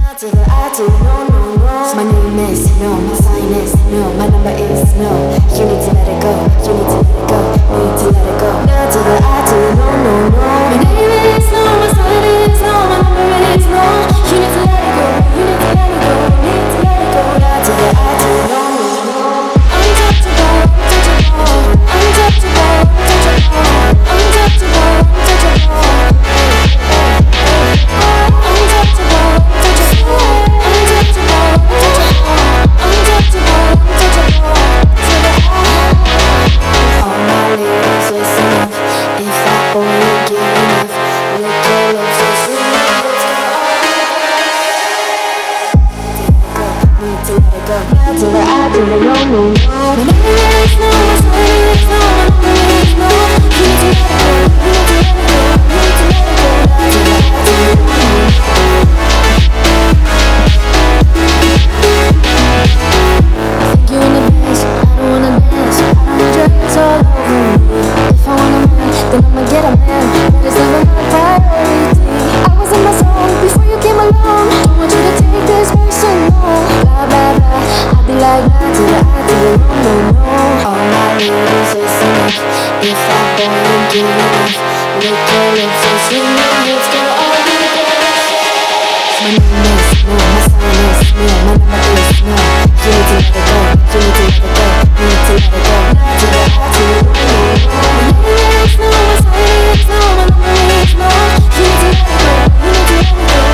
To the I do, no, no, no. So my name is no, my sign is no, my number is no. You need to let it go, you need to let it go, need to let it go. No to the I do, no, no, no. My name is no, my sign is no, my number is no. You need to let it go, you need to let it go, need to let it go. No to the I do, no, no, no. Untouchable, touchable, untouchable, touchable, untouchable, touchable. Till the I do the no, no, no. My name is no, my sign is no, my number is no. You need to let it go, you need to let it go, you need to let it go. Till the I do the no, no, I think you in the best, I don't wanna dance, I don't need your hands all over me. If I want a man, then I'ma get a man, but it's never my priority. I was in my zone before you came along. Don't want you to take this personal. Blah blah blah. I be like nah to the I to the no, no, no. All my ladies listen up. If I don't give enough, lick your lips and sing your hits, girl, all be there. My name is no, my sign is no, my number is no. You need to let it go, you need to let it go, you need to let it go. Nah to the I to the no, no, no. My name is no, my sign is no, my number is no. You need to let it go, you need to let it go.